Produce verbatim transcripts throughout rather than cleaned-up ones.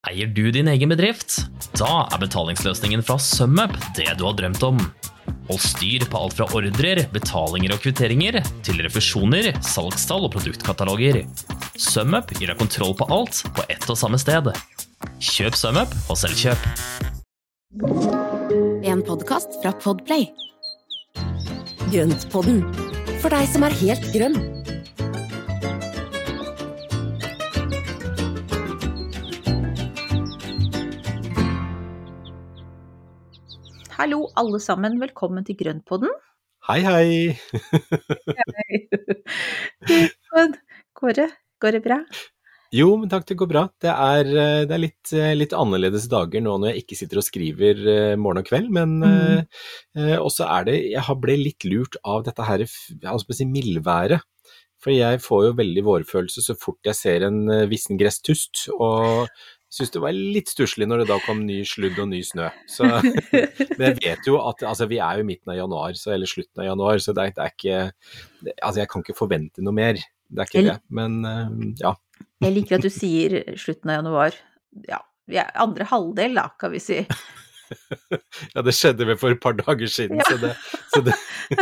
Eier du din egen bedrift? Da er betalingsløsningen fra SumUp det du har drømt om. Hold styr på alt fra ordrer, betalinger og kvitteringer, til refusjoner, salgstall og produktkataloger. SumUp gir deg kontroll på alt på ett og samme sted. Kjøp SumUp og selvkjøp. En podcast fra Podplay. Grøntpodden, for deg som er helt grønn. Hallo alle sammen, velkommen til Grøntpodden. Hei, hei. Hei. Går det, går det bra? Jo, men takk, det går bra. Det er, det er litt, litt annerledes dager nå når jeg ikke sitter og skriver morgen og kveld, men mm. eh, også er det, jeg har ble litt lurt av dette her, jeg skal si mildværet. For jeg får jo veldig vårfølelse så fort jeg ser en vissen gresstust, og jeg synes det var litt stusslig når det da kom ny sludd og ny snø. Så, men jeg vet jo at altså, vi er jo i midten av januar, så, eller slutten av januar, så det er, det er ikke, det, altså jeg kan ikke forvente noe mer. Det er ikke jeg, det, men uh, ja. Jeg liker at du sier slutten av januar. Ja, vi er andre halvdel da, kan vi si. Ja, det skjedde vel for et par dager siden, ja. så det... Så det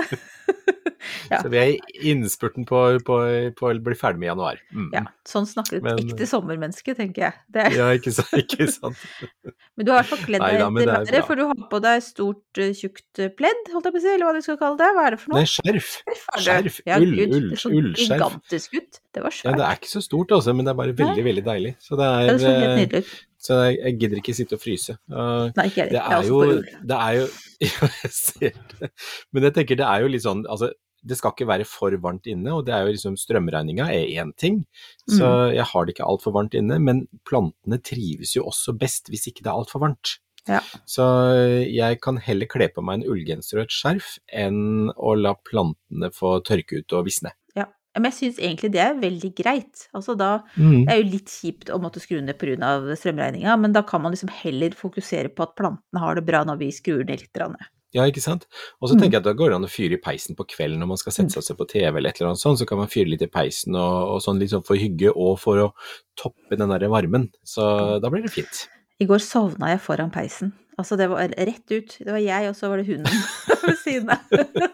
Ja. Så vi er i innspurten på, på, på å bli ferdig med januar. Mm. Ja, sånn snakker et men, ekte sommermenneske, tenker jeg. Det er... Ja, ikke sant, ikke sant. Men du har i hvert fall kledd deg etter været, for du har på deg stort, tjukt pledd, holdt jeg på å si, eller hva du skal kalle det. Hva er det for noe? Nei, skjerf. Skjerf, ja, ull, Gud, ull, det ullskjerf. Gigantisk ut. Det var svært. Ja, det er ikke så stort altså, men det er bare veldig, Nei. veldig deilig. Så det er... Ja, det så helt nydelig ut. Så jeg, jeg gidder ikke sitte og fryse. Uh, Nei, ikke jeg. Det er, jeg er jo, også på ull. Det er jo... Ja, jeg ser det. Men jeg tenker det er jo litt sånn... Altså, det skal ikke være for varmt inne, og det er jo liksom strømregninga er en ting, så mm. jeg har det ikke alt for varmt inne, men plantene trives jo også best hvis ikke det er alt for varmt. Ja. Så jeg kan heller kle på meg en ullgenser og et skjerf enn å la plantene få tørke ut og visne. Ja, men jeg synes egentlig det er veldig greit. Altså da, mm. det er jo litt kjipt å måtte skru ned på grunn av strømregninga, men da kan man liksom heller fokusere på at plantene har det bra når vi skrur ned litt grann. Ja, ikke sant? Og så tenker jeg at da går det an å fyre i peisen på kvelden når man skal sette seg på T V eller et eller annet sånt, så kan man fyre litt i peisen og, og sånn litt sånn for hygge og for å toppe den der varmen. Så da blir det fint. I går sovna jeg foran peisen. Altså det var rett ut. Det var jeg, og så var det hunden ved siden av.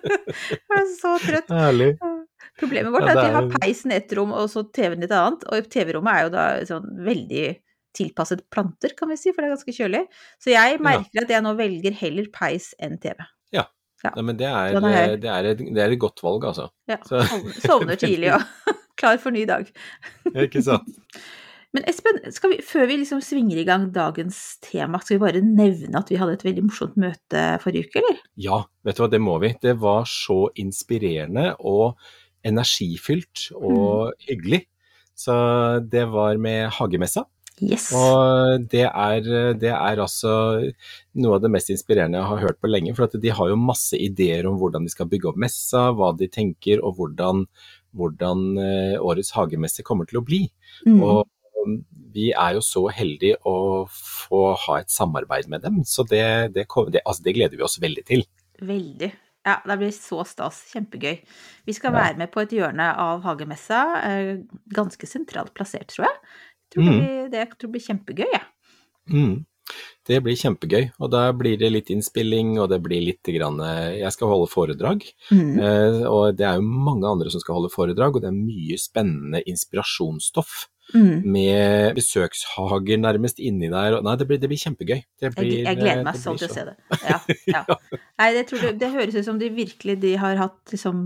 Jeg var så trøtt. Herlig. Problemet vårt er at vi har peisen i et rom, og så T V-en i et annet, og T V-rommet er jo da sånn veldig tilpasset planter, kan vi si, for det er ganske kjølig. Så jeg merker ja. at jeg nå velger heller peis enn T V. Ja, ja. Nei, men det er, er, det, er et, det er et godt valg, altså. Ja, så. Sovner tidlig og klar for ny dag. Ikke sant. Men Espen, skal vi, før vi liksom svinger i gang dagens tema, skal vi bare nevne at vi hadde et veldig morsomt møte forrige uke, eller? Ja, vet du hva, det må vi. Det var så inspirerende og energifylt og mm. hyggelig. Så det var med Hagemessa. Yes. Og det er, det er altså noe av det mest inspirerende jeg har hørt på lenge, for at de har jo masse ideer om hvordan de skal bygge opp messa, hva de tenker, og hvordan, hvordan årets hagemesse kommer til å bli. Mm. Og vi er jo så heldige å få ha et samarbeid med dem, så det, det, det, altså det gleder vi oss veldig til. Veldig. Ja, det blir så stas, kjempegøy. Vi skal være med på et hjørne av hagemessa, ganske sentralt plassert, tror jeg. Jeg tror, mm. det, blir, det, jeg tror det blir kjempegøy, ja. Mm. Det blir kjempegøy, og da blir det litt innspilling, og det blir litt grann, jeg skal holde foredrag, mm. eh, og det er jo mange andre som skal holde foredrag, og det er mye spennende inspirasjonsstoff, mm. med besøkshager nærmest inni der, og nei, det blir, det blir kjempegøy. Det blir, jeg, jeg gleder meg sånn til å se det. Ja, ja. Nei, jeg tror det, det høres ut som de virkelig, de har hatt liksom...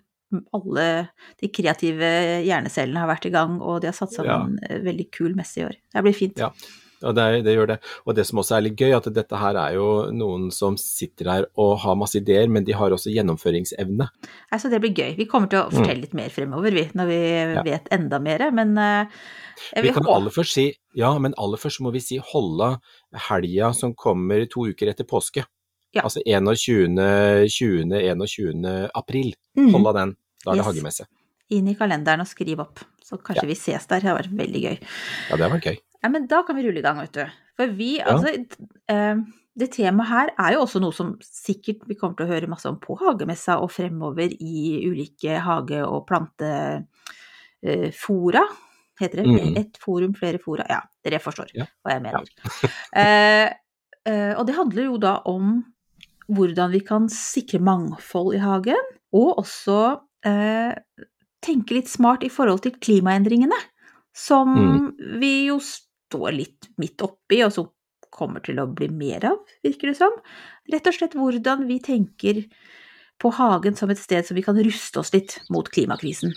alle de kreative hjernecellene har vært i gang, og de har satt sammen ja. en veldig kul messe i år. Det blir fint. Ja, og det, det gjør det. Og det som også er litt gøy, at dette her er jo noen som sitter her og har masse ideer, men de har også gjennomføringsevne. Altså, det blir gøy. Vi kommer til å fortelle litt mer fremover, vi, når vi ja. vet enda mer, men uh, vi kan aller først si, ja, men aller først må vi si holde helga som kommer to uker etter påske. Ja. Altså enogtjuende, tjuende, enogtjuende april. Mm. Hold av den. Da er det yes. hagemesse. Inn i kalenderen og skriv opp. Så kanskje ja. vi ses der. Det har vært veldig gøy. Ja, det har vært gøy. Ja, men da kan vi rulle i gang, vet du. For vi, ja. altså, eh, det temaet her er jo også noe som sikkert vi kommer til å høre masse om på hagemessa og fremover i ulike hage- og plantefora. heter det? Mm. Et forum, flere fora. Ja, dere forstår Ja. hva jeg mener. Ja. eh, eh, og det handler jo da om hvordan vi kan sikre mangfold i hagen, og også eh, tenke litt smart i forhold til klimaendringene, som Mm. vi jo står litt midt oppi, og som kommer til å bli mer av, virker det som. Rett og slett hvordan vi tenker på hagen som et sted som vi kan ruste oss litt mot klimakrisen.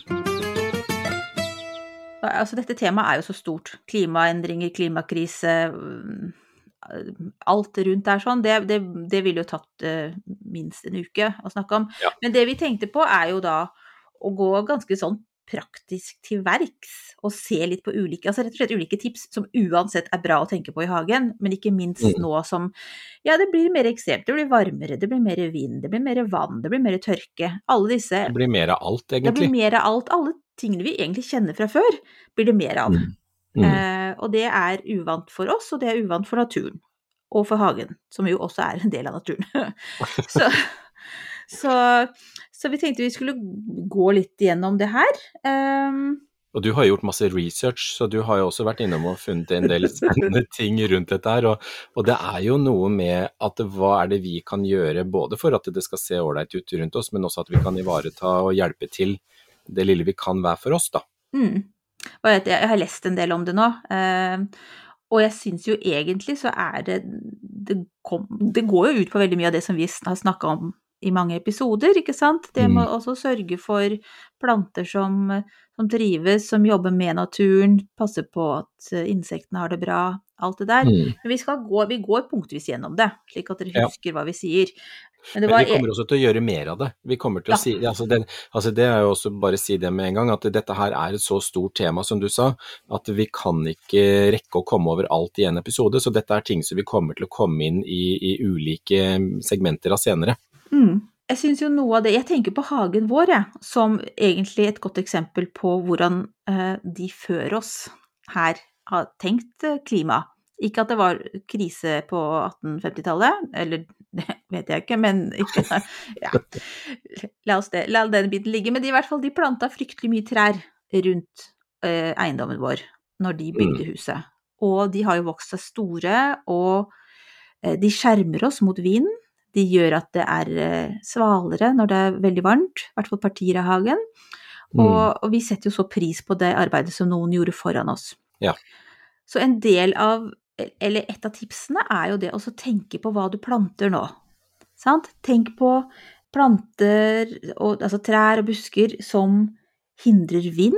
Altså, dette temaet er jo så stort. Klimaendringer, klimakrise, alt rundt der sånn, det, det, det ville jo tatt uh, minst en uke å snakke om. Ja. Men det vi tenkte på er jo da å gå ganske sånn praktisk til verks, og se litt på ulike, altså rett og slett ulike tips som uansett er bra å tenke på i hagen, men ikke minst Mm. nå som, ja, det blir mer ekstremt, det blir varmere, det blir mer vind, det blir mer vann, det blir mer tørke. Alle disse, Det blir mer av alt, det egentlig. blir mer av alt, alle tingene vi egentlig kjenner fra før, blir det mer av. Mm. Mm. Eh, og det er uvant for oss, og det er uvant for naturen, og for hagen, som jo også er en del av naturen. så, så, så vi tenkte vi skulle gå litt gjennom det her. Um, Og du har gjort masse research, så du har jo også vært innom og funnet en del spennende ting rundt dette her, og, og det er jo noe med at hva er det vi kan gjøre, både for at det skal se ordentlig ut rundt oss, men også at vi kan ivareta og hjelpe til det lille vi kan være for oss, da. mm. Og jeg, jeg har lest en del om det nå, um, og jeg synes jo egentlig så er det, det, kom, det går jo ut på veldig mye av det som vi har snakket om i mange episoder, ikke sant? Det må også sørge for planter som, som trives, som jobber med naturen, passer på at insektene har det bra, alt det der. Mm. Men vi skal gå, vi går punktvis gjennom det, slik at dere Ja. husker hva vi sier. Men det Men var, vi kommer også til å gjøre mer av det. Vi kommer til Ja. å si, altså det, altså det er jo også bare å si det med en gang, at dette her er et så stort tema som du sa, at vi kan ikke rekke å komme over alt i en episode, så dette er ting som vi kommer til å komme inn i, i ulike segmenter av senere. mm, jeg synes jo noe av det, jeg tenker på hagen vår, ja, som egentlig et godt eksempel på hvordan eh, de før oss her har tenkt eh, klima. Ikke at det var krise på atten-femtitallet, eller det vet jeg ikke, men ikke, ja, la oss det, la den biten ligge. Men de, i hvert fall, de plantet fryktelig mye trær rundt eh, eiendommen vår når de bygde huset. Og de har jo vokst seg store, og eh, de skjermer oss mot vind. De gjør at det er eh, svalere når det er veldig varmt, i hvert fall partier av hagen. Og, Mm. og vi setter jo så pris på det arbeidet som noen gjorde foran oss. Ja. Så en del av, eller et av tipsene er jo det å tenke på hva du planter nå. Sant? Tenk på planter, og, altså trær og busker som hindrer vind,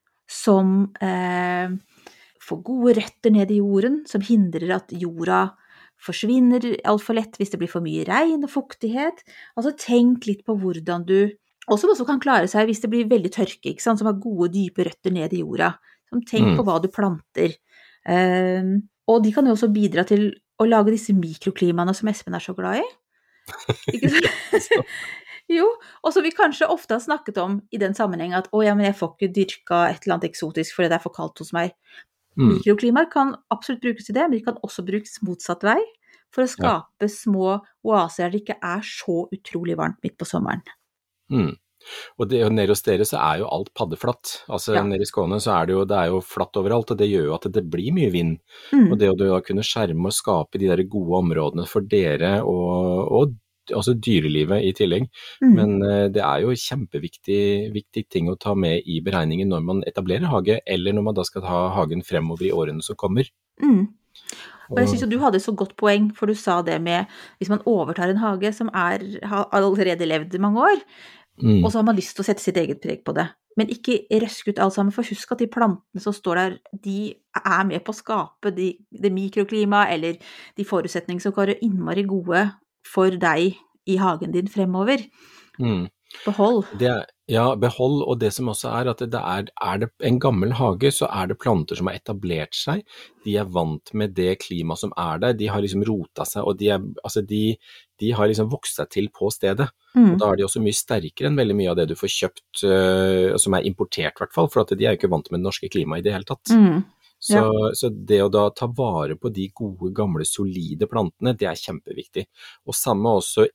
som eh, får gode røtter ned i jorden, som hindrer at jorda forsvinner alt for lett hvis det blir for mye regn og fuktighet. Altså tenk litt på hvordan du også, også kan klare seg hvis det blir veldig tørke, ikke sant? Som har gode, dype røtter ned i jorda. Som tenk Mm. på hva du planter. Um, og de kan jo også bidra til å lage disse mikroklimaene som Espen er så glad i. Ikke sant? Jo, og som vi kanskje ofte har snakket om i den sammenheng at å ja, men jeg får ikke dyrka et eller annet eksotisk fordi det er for kaldt hos meg. Mm. Mikroklimaer kan absolutt brukes til det, men de kan også brukes motsatt vei for å skape ja. små oaser der det ikke er så utrolig varmt midt på sommeren. Mm. Og det, nede hos dere så er jo alt paddeflatt. Altså ja. Nede i Skåne så er det jo, det er jo flatt overalt, og det gjør jo at det blir mye vind. Mm. Og det å da kunne skjerme og skape de der gode områdene for dere og, og altså dyrelivet i tillegg. Mm. Men uh, det er jo kjempeviktig viktig ting å ta med i beregningen når man etablerer hage, eller når man da skal ha hagen fremover i årene som kommer. Mm. Og jeg synes jo du hadde så godt poeng, for du sa det med hvis man overtar en hage som er, har allerede levd i mange år, mm. og så har man lyst til å sette sitt eget preg på det. Men ikke røske ut alt sammen, for husk at de plantene som står der, de er med på å skape de, det mikroklima, eller de forutsetninger som kan være innmari gode for deg i hagen din fremover. Mm. Behold. Det er, ja, behold, og det som også er at det er, er det en gammel hage, så er det planter som har etablert seg, de er vant med det klimaet som er der, de har liksom rota seg, og de, er, altså de, de har liksom vokst seg til på stedet. Mm. Og da er de også mye sterkere enn veldig mye av det du får kjøpt, uh, som er importert i hvert fall, for at de er jo ikke vant med det norske klimaet i det hele tatt. Mm. Så, ja. så det å da ta vare på de gode, gamle, solide plantene, det er kjempeviktig. Og samme også ikke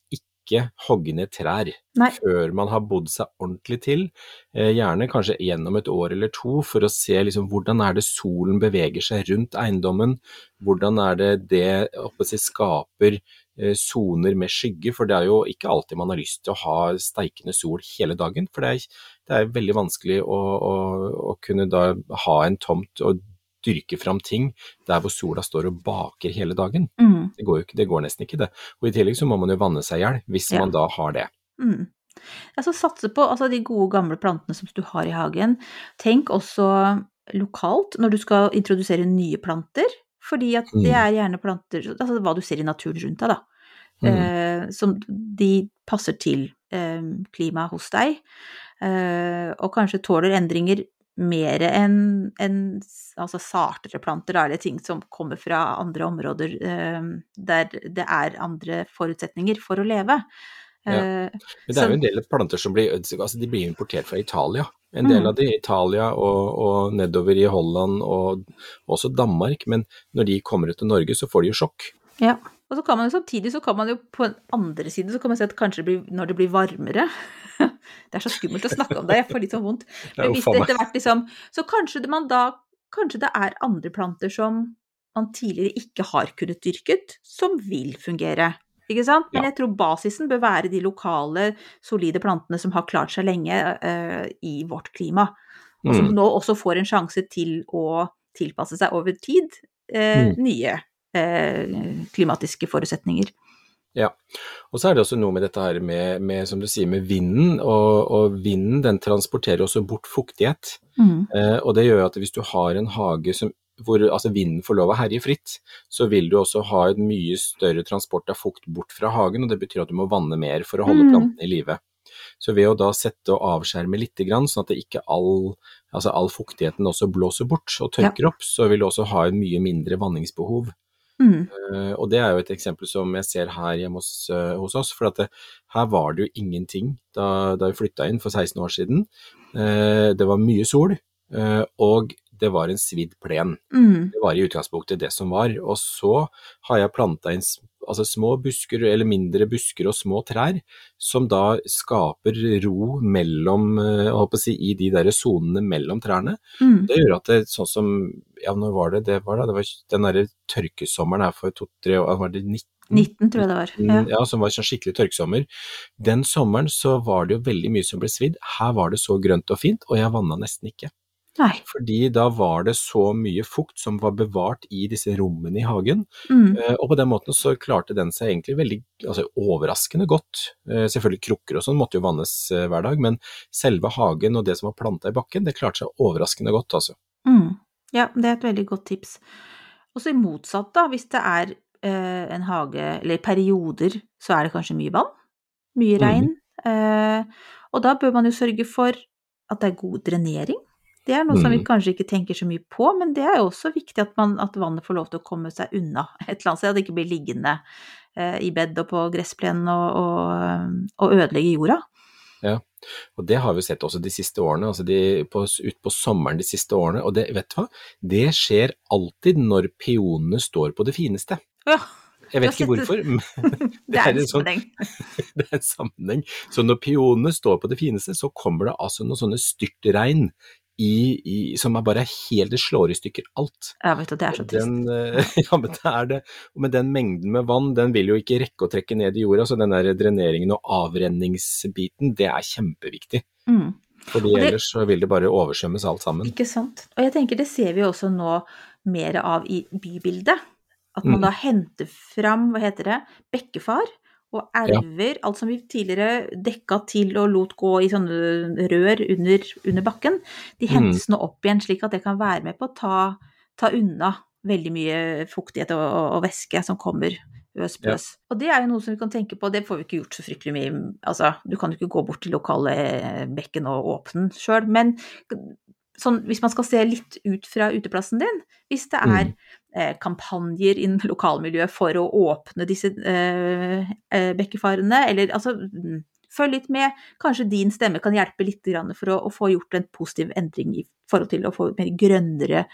ikke hogge ned trær Nei. før man har bodd seg ordentlig til, eh, gjerne kanskje gjennom et år eller to, for å se liksom, hvordan er det solen beveger seg rundt eiendommen, hvordan er det det jeg håper å si, skaper soner med skygge, for det er jo ikke alltid man har lyst til å ha steikende sol hele dagen, for det er, det er veldig vanskelig å, å, å kunne da ha en tomt og dyrke fram ting der hvor sola står og baker hele dagen. Mm. Det går jo ikke, det går nesten ikke det. Og i tillegg så må man jo vanne seg ihjel, hvis ja. man da har det. Mm. Altså satse på altså, de gode gamle plantene som du har i hagen. Tenk også lokalt når du skal introdusere nye planter, fordi at det er gjerne planter, altså hva du ser i naturen rundt deg da, mm. eh, som de passer til eh, klimaet hos deg, eh, og kanskje tåler endringer mer enn en, altså sartere planter, eller ting som kommer fra andre områder eh, der det er andre forutsetninger for å leve. Ja. Men det er jo en del planter som blir, altså de blir importert fra Italia. En del mm. av de i Italia og, og nedover i Holland og også Danmark, men når de kommer ut til Norge så får de jo sjokk. Ja, og så kan man jo samtidig, så kan man jo på en andre side, så kan man si at kanskje det blir, når det blir varmere, det er så skummelt å snakke om det, jeg får litt sånn vondt, men hvis det etter hvert liksom, så kanskje det, man da, kanskje det er andre planter som man tidligere ikke har kunnet dyrket, som vil fungere. Ikke sant? Men ja. jeg tror basisen bør være de lokale, solide plantene som har klart seg lenge uh, i vårt klima, og som mm. nå også får en sjanse til å tilpasse seg over tid uh, mm. nye uh, klimatiske forutsetninger. Ja, og så er det også noe med dette her med, med som du sier, med vinden, og, og vinden den transporterer også bort fuktighet, mm. uh, og det gjør at hvis du har en hage som hvor altså vinden får lov å herje fritt, så vil du også ha et mye større transport av fukt bort fra hagen, og det betyr at du må vanne mer for å holde mm. planten i live. Så ved å da sette og avskjerme litt grann, sånn at det ikke all, altså all fuktigheten også blåser bort og tørker ja. opp, så vil du også ha en mye mindre vanningsbehov. Mm. Uh, og det er jo et eksempel som jeg ser her hjemme hos, uh, hos oss, for at det, her var det jo ingenting da, da vi flyttet inn for seksten år siden. Uh, det var mye sol, uh, og det var en svidd plen. Mm. Det var i utgangspunktet det som var. Og så har jeg plantet inn altså små busker, eller mindre busker og små trær, som da skaper ro mellom, jeg håper å si, i de der zonene mellom trærne. Mm. Det gjør at det, sånn som, ja, når var det? Det var da, det var den der tørkesommeren her for to-tre år, var det nitten? nitten tror jeg det var. Ja, ja som var sånn skikkelig tørkesommer. Den sommeren så var det jo veldig mye som ble svidd. Her var det så grønt og fint, og jeg vannet nesten ikke. Nei. Fordi da var det så mye fukt som var bevart i disse rommene i hagen, mm. og på den måten så klarte den seg egentlig veldig, altså overraskende godt. Selvfølgelig krukker og sånn måtte jo vannes hver dag, men selve hagen og det som var plantet i bakken, det klarte seg overraskende godt, altså. Mm. Ja, det er et veldig godt tips. Og så i motsatt da, hvis det er eh, en hage, eller perioder, så er det kanskje mye vann, mye regn, mm. eh, og da bør man jo sørge for at det er god drenering. Det er noe som vi kanskje ikke tenker så mye på, men det er jo også viktig at, man, at vannet får lov til å komme seg unna et eller annet sted, at det ikke blir liggende eh, i bed og på gressplenen og, og, og ødelegge jorda. Ja, og det har vi sett også de siste årene, altså de, på, ut på sommeren de siste årene, og det, vet du hva? Det skjer alltid når peonene står på det fineste. Ja. Jeg vet ikke hvorfor, men det, det er en sånn, det er en sammenheng. Så når peonene står på det fineste, så kommer det altså noen sånne styrtregn I, i, som er bare helt, det slår i stykker alt. Ja, vet du, det er så trist. Den, ja, men det er det. Og med den mengden med vann, den vil jo ikke rekke å trekke ned i jorda, så den der dreneringen og avrenningsbiten, det er kjempeviktig. Mm. Fordi det, ellers så vil det bare oversvømmes alt sammen. Ikke sant. Og jeg tenker det ser vi også nå mer av i bybildet. At man da henter fram, hva heter det, bekkefar og elver, ja. Alt som vi tidligere dekket til og lot gå i sånne rør under, under bakken, de hentes mm. nå opp igjen slik at det kan være med på å ta, ta unna veldig mye fuktighet og, og, og væske som kommer øs på øs. Ja. Og det er jo noe som vi kan tenke på, det får vi ikke gjort så fryktelig mye, altså du kan jo ikke gå bort til lokale bekken og åpne den selv, men sånn, hvis man skal se litt ut fra uteplassen din, hvis det er mm. eh, kampanjer innen lokalmiljøet for å åpne disse eh, bekkefarene, eller altså, følg litt med, kanskje din stemme kan hjelpe litt grann for å, å få gjort en positiv endring i forhold til å få mer grønnere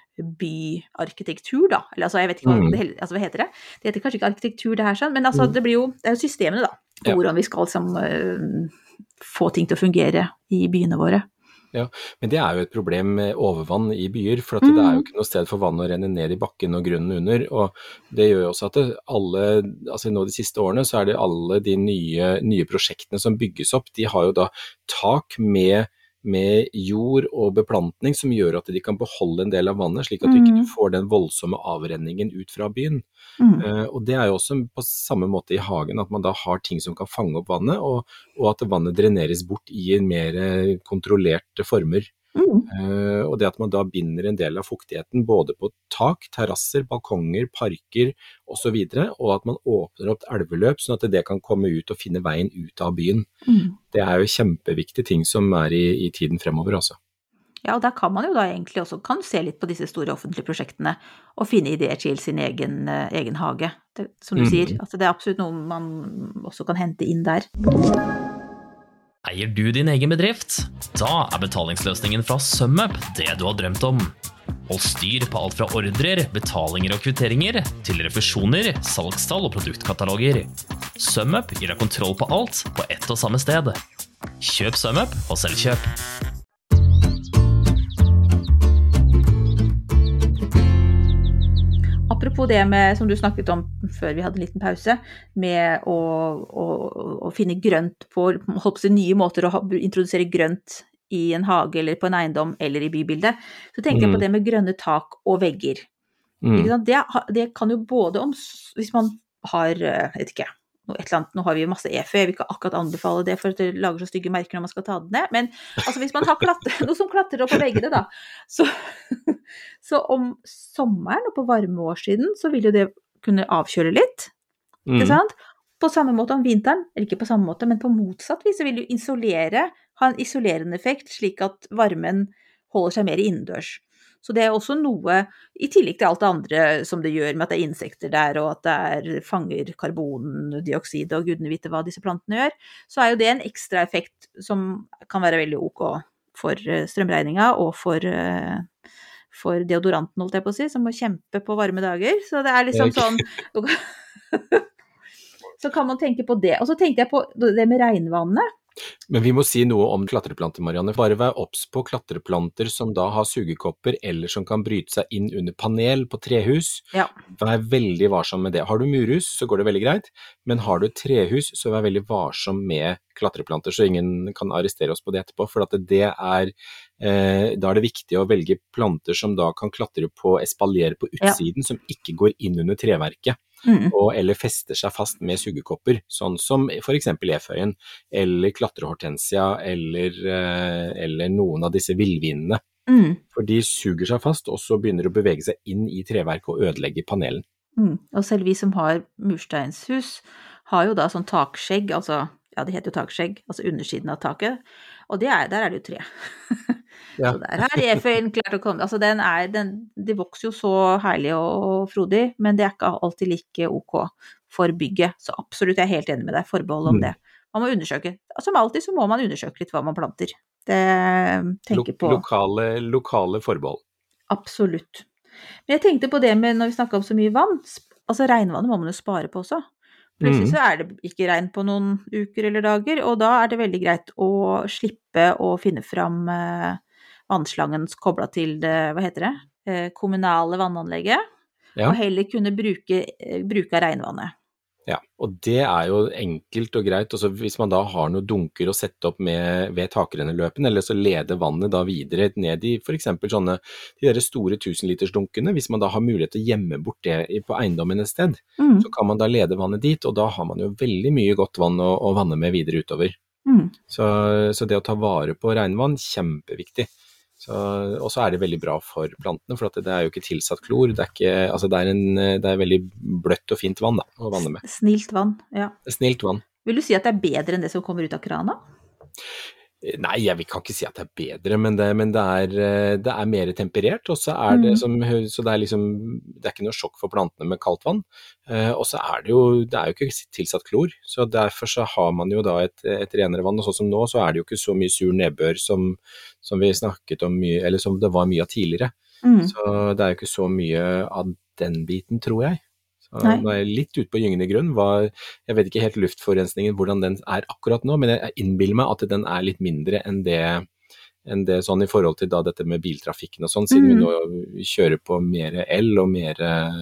byarkitektur da, eller altså jeg vet ikke hva, mm. det, altså, hva heter det? Det heter kanskje ikke arkitektur det her sånn, men altså det blir jo, det er jo systemene da, ja. Hvordan vi skal liksom, uh, få ting til å fungere i byene våre. Ja, men det er jo et problem med overvann i byer, for at det er jo ikke noe sted for vann å renne ned i bakken og grunnen under, og det gjør jo også at det, alle, altså nå de siste årene så er det alle de nye, nye prosjektene som bygges opp, de har jo da tak med, med jord og beplantning som gjør at de kan beholde en del av vannet, slik at du ikke får den voldsomme avrenningen ut fra byen. Mm. Uh, og det er jo også på samme måte i hagen, at man da har ting som kan fange opp vannet, og, og at vannet dreneres bort i mer kontrollerte former. Mm. Uh, og det at man da binder en del av fuktigheten både på tak, terrasser, balkonger, parker og så videre, og at man åpner opp elveløp sånn at det kan komme ut og finne veien ut av byen. Mm. Det er jo kjempeviktige ting som er i, i tiden fremover altså. Ja, og der kan man jo da egentlig også kan se litt på disse store offentlige prosjektene og finne ideer til sin egen, uh, egen hage, det, som du mm. sier. Altså, det er absolutt noe man også kan hente inn der. Eier du din egen bedrift? Da er betalingsløsningen fra SumUp det du har drømt om. Hold styr på alt fra ordrer, betalinger og kvitteringer til refusjoner, salgstall og produktkataloger. SumUp gir deg kontroll på alt på ett og samme sted. Kjøp SumUp og selvkjøp. Apropos det med, som du snakket om før vi hadde en liten pause, med å, å, å finne grønt på, holdt på nye måter å ha, introdusere grønt i en hage eller på en eiendom eller i bybildet, så tenkte mm. jeg på det med grønne tak og vegger. Mm. Det, det kan jo både om, hvis man har, jeg vet ikke, et eller annet, nå har vi jo masse E F, jeg vil ikke akkurat anbefale det for at det lager så stygge merker når man skal ta det ned, men altså hvis man har klatre, noe som klatrer opp på veggene da, så, så om sommeren og på varme år siden, så vil jo det kunne avkjøle litt, mm. ikke sant? På samme måte om vinteren, eller ikke på samme måte, men på motsatt vis, så vil jo isolere, ha en isolerende effekt, slik at varmen holder seg mer innendørs. Så det er også noe, i tillegg til alt det andre som det gjør med at det er insekter der, og at det er fanger karbondioksid og gudene vite hva disse plantene gjør, så er jo det en ekstra effekt som kan være veldig ok for strømregninga og for, for deodoranten, holdt jeg på å si, som må kjempe på varme dager. Så det er liksom sånn, så kan man tenke på det. Og så tenkte jeg på det med regnvannet. Men vi må si noe om klatreplanter, Marianne. Bare vær obs på klatreplanter som da har sugekopper, eller som kan bryte seg inn under panel på trehus. Ja. Vær veldig varsom med det. Har du murhus, så går det veldig greit, men har du trehus, så vær veldig varsom med klatreplanter, så ingen kan arrestere oss på det etterpå, for at det er, eh, da er det viktig å velge planter som da kan klatre på espalier på utsiden, ja. Som ikke går inn under treverket. Mm. Og, eller fester seg fast med sugekopper, sånn som for eksempel eføyen, eller klatrehortensia, eller, eller noen av disse villvinene. Mm. For de suger seg fast, og så begynner de å bevege seg inn i treverket og ødelegge panelen. Mm. Og selv vi som har mursteinshus, har jo da sånn takskjegg, altså, ja det heter jo takskjegg, altså undersiden av taket, og det er, der er det jo tre. Ja. Så der er eføyen klart å komme, altså den er, den, de vokser jo så herlig og frodig, men det er ikke alltid like ok for bygget, så absolutt jeg er helt enig med deg, forbehold om mm. det. Man må undersøke, som alltid så må man undersøke litt hva man planter. Det tenker på. Lokale, lokale forbehold. Absolutt. Men jeg tenkte på det med, når vi snakker om så mye vann, altså regnvannet må man jo spare på også. Plutselig så er det ikke regn på noen uker eller dager, og da er det veldig greit å slippe å finne fram eh, vannslangen koblet til det, hva heter det, eh, kommunale vannanlegget, ja. Og heller kunne bruke, eh, bruke regnvannet. Ja, og det er jo enkelt og greit, også hvis man da har noen dunker å sette opp med, ved takrenneløpen, eller så leder vannet da videre ned i for eksempel sånne, de der store tusenlitersdunkene, hvis man da har mulighet til å gjemme bort det på eiendommen et sted, mm. så kan man da lede vannet dit, og da har man jo veldig mye godt vann å, å vanne med videre utover. Mm. Så, så det å ta vare på regnvann, kjempeviktig. Så, og så er det veldig bra for plantene, for at det er jo ikke tilsatt klor, det er, ikke, altså det er, en, det er veldig bløtt og fint vann da, å vanne med. Snilt vann, ja. Snilt vann. Vil du si at det er bedre enn det som kommer ut av krana? Nei, jeg kan ikke si at det er bedre, men det, men det, er, det er mer temperert, og så er det, som, så det er liksom, det er ikke noe sjokk for plantene med kaldt vann, og så er det jo, det er jo ikke tilsatt klor, så derfor så har man jo da et, et renere vann, og sånn som nå, så er det jo ikke så mye sur nedbør som, som vi snakket om mye, eller som det var mye av tidligere, mm. så det er jo ikke så mye av den biten, tror jeg. Så nå er jeg litt ute på gyngende grunn. Hva, jeg vet ikke helt luftforurensningen, hvordan den er akkurat nå, men jeg innbiller meg at den er litt mindre enn det, enn det sånn i forhold til da dette med biltrafikken og sånn, siden mm. vi nå kjører på mer el og mer,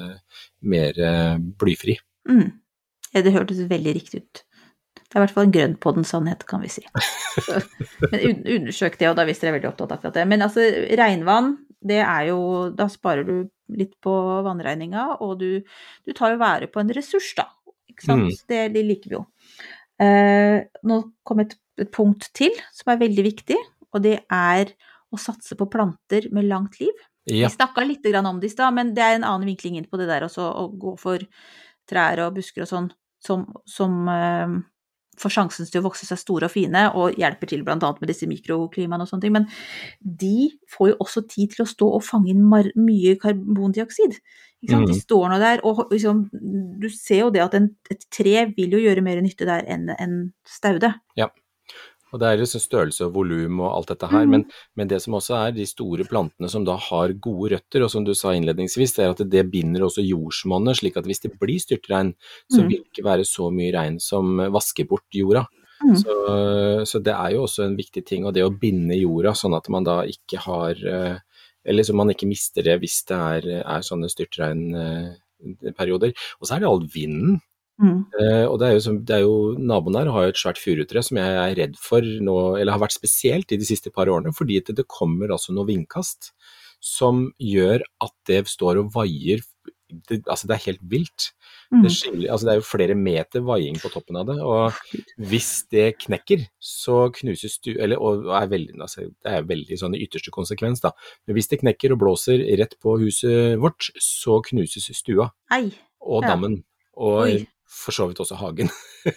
mer blyfri. Mm. Ja, det hørtes veldig riktig ut. Det er i hvert fall en grønn på den sannhet, kan vi si. Så, men undersøk det, og da hvis dere er veldig opptatt av akkurat det. Men altså, regnvann, det er jo, da sparer du litt på vannregninga, og du, du tar jo vare på en ressurs da, ikke sant? Mm. Det, det liker vi jo. Eh, nå kom et, et punkt til som er veldig viktig, og det er å satse på planter med langt liv. Ja. Vi snakket litt grann om det i sted, men det er en annen vinkling inn på det der også, å gå for trær og busker og sånn, som, som eh, får sjansen til å vokse seg store og fine, og hjelper til blant annet med disse mikroklimaene og sånne ting, men de får jo også tid til å stå og fange inn mar- mye karbondioksid. Ikke sant? Mm. De står nå der, og liksom, du ser jo det at en, et tre vil jo gjøre mer nytte der enn en staude. Ja. Og det er jo sånn størrelse og volum og alt dette her, mm. men, men det som også er de store plantene som da har gode røtter, og som du sa innledningsvis, det er at det binder også jordsmonnet, slik at hvis det blir styrtregn, så vil det ikke være så mye regn som vasker bort jorda. Mm. Så, så det er jo også en viktig ting, og det å binde jorda, sånn at man da ikke har, eller så man ikke mister det hvis det er, er sånne styrtregnperioder. Og så er det all vinden. Mm. Uh, og det er, jo, det er jo naboen der har jo et svært furutre som jeg er redd for nå, eller har vært spesielt i de siste par årene, fordi det, det kommer altså noe vindkast som gjør at det står og vaier, det, altså det er helt vilt. Mm. Det, skiller, altså det er jo flere meter vaiing på toppen av det, og hvis det knekker, så knuses du, eller og er veldig, altså det er veldig sånn i ytterste konsekvens da, men hvis det knekker og blåser rett på huset vårt, så knuses stua Ei. Og dammen, ja. Og Oi. For så vidt også hagen.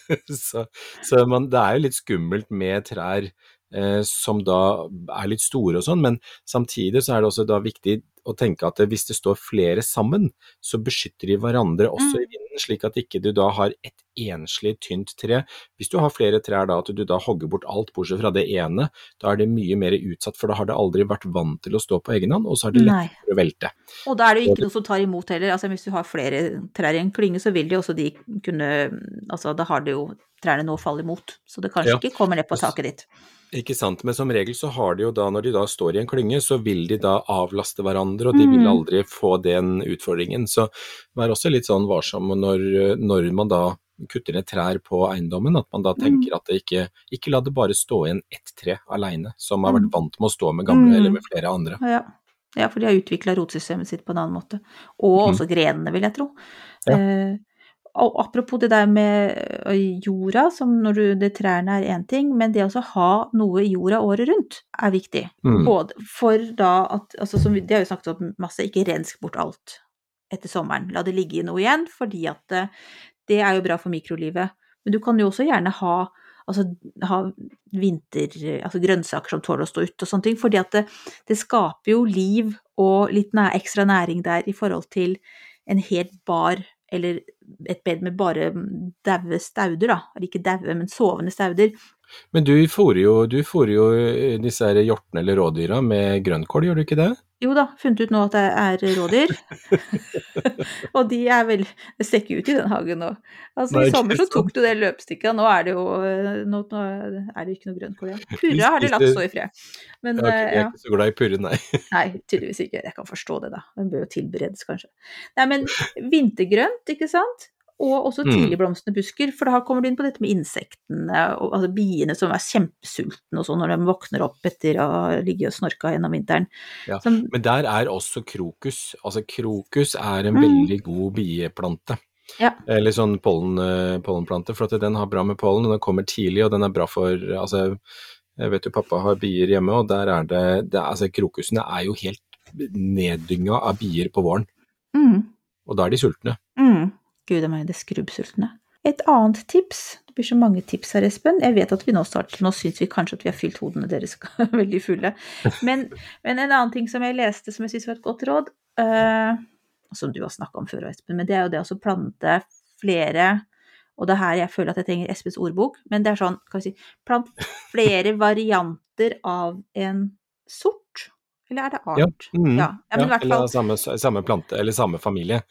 så så man, det er jo litt skummelt med trær eh, som da er litt store og sånn, men samtidig så er det også da viktig å tenke at hvis det står flere sammen, så beskytter de hverandre også mm. i vinden, slik at ikke du da har et enslig tynt tre. Hvis du har flere trær da, at du da hogger bort alt bortsett fra det ene, da er det mye mer utsatt, for da har det aldri vært vant til å stå på egen hånd, og så er det lett for å velte. Og da er det jo ikke noe som tar imot heller, altså hvis du har flere trær i en klynge, så vil de også de kunne, altså da har det jo trærne nå faller imot, så det kanskje ja. Ikke kommer ned på taket ditt. Ikke sant, men som regel så har de jo da, når de da står i en klynge, så vil de da avlaste hverandre, og de vil aldri få den utfordringen. Så vær også litt sånn varsom når, når man da kutter ned trær på eiendommen, at man da tenker at det ikke, ikke la det bare stå igjen ett tre alene, som har vært vant med å stå med gamle eller med flere andre. Ja, ja for de har utviklet rotsystemet sitt på en annen måte. Og også mm. grenene, vil jeg tro. Ja. Eh, Og apropos det der med jorda, som når du, det trærne er en ting, men det å ha noe i jorda året rundt er viktig. Mm. Både for da at, altså som vi, det har jo snakket om masse, ikke rensk bort alt etter sommeren. La det ligge noe igjen, fordi at det, det er jo bra for mikrolivet. Men du kan jo også gjerne ha, altså, ha vinter, altså grønnsaker som tåler å stå ut og sånne ting, fordi at det, det skaper jo liv og litt nær, ekstra næring der i forhold til en helt bar eller et bed med bare daue stauder da, eller ikke daue, men sovende stauder. Men du får jo, du får jo disse her hjortene eller rådyra med grønnkål, gjør du ikke det? Jo da, funnet ut nå at det er rådyr. Og de er vel, det ser ikke ut i den hagen nå. Altså Nei, i sommer så tok du det løpstikket, nå er det jo, nå, nå er det jo ikke noe grønnkål igjen. Purre har de latt stå i fred. Men, ja, okay, jeg er ikke så glad i purre, nei. Nei, tydeligvis ikke, jeg kan forstå det da. Den bør jo tilberedes kanskje. Nei, men vintergrønt, ikke sant? Og også tidligblomstende busker, for da kommer du inn på dette med insektene, og, altså biene som er kjempesultne og sånn, når de våkner opp etter å ligge og snorka gjennom vinteren. Ja, som, men der er også krokus, altså krokus er en mm. veldig god bieplante. Ja. Eller sånn pollen, pollenplante, for at den har bra med pollen, og den kommer tidlig, og den er bra for, altså, jeg vet jo pappa har bier hjemme, og der er det, det altså krokusene er jo helt neddynga av bier på våren. Mm. Og da er de sultne. Mm. Gud, jeg mener det skrubbsultne. Et annet tips, det blir så mange tips her, Espen. Jeg vet at vi nå starter, nå synes vi kanskje at vi har fylt hodene deres veldig fulle. Men, men en annen ting som jeg leste, som jeg synes var et godt råd, uh, som du har snakket om før, Espen, men det er jo det å plante flere, og det er her jeg føler at jeg trenger Espens ordbok, men det er sånn, kan vi si, plant flere varianter av en sort, eller er det art? Ja, mm, ja, ja, men ja i hvert fall, eller samme, samme plante, eller samme familie.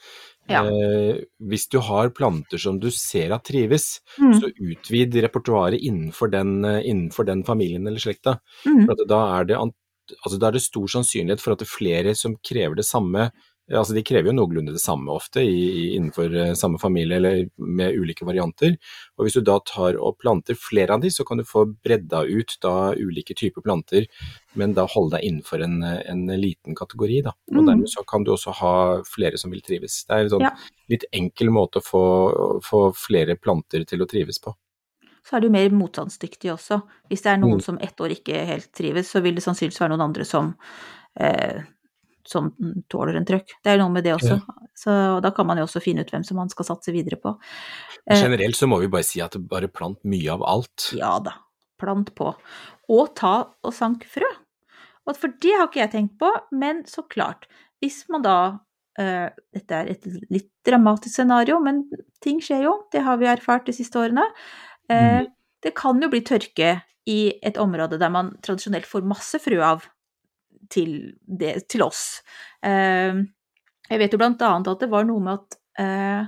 Ja. Eh, hvis du har planter som du ser at trives, Mm. så utvid repertoaret innenfor den, eh, innenfor den familien eller slekta. Mm. For at da er det, an- altså da er det stor sannsynlighet for at det er flere som krever det samme. Altså de krever jo noenlunde det samme ofte i, i, innenfor eh, samme familie eller med ulike varianter. Og hvis du da tar og planter flere av de, så kan du få bredda ut da ulike typer planter, men da holde deg innenfor en, en liten kategori da. Og Mm. dermed så kan du også ha flere som vil trives. Det er en sånn Ja. litt enkel måte å få, få flere planter til å trives på. Så er det jo mer motstandsdyktig også. Hvis det er noen Mm. som ett år ikke helt trives, så vil det sannsynligvis være noen andre som, eh, som tåler en trøkk. Det er noe med det også. Ja. Så da kan man jo også finne ut hvem som man skal satse videre på. Eh, Generelt så må vi bare si at bare plant mye av alt. ja da, plant på. Og ta og sank frø. Og for det har ikke jeg tenkt på, men så klart, hvis man da eh, dette er et litt dramatisk scenario, men ting skjer jo, det har vi erfart de siste årene. Eh, Mm. Det kan jo bli tørke i et område der man tradisjonelt får masse frø av til, det, til oss. Eh, jeg vet jo blant annet at det var noe med at eh,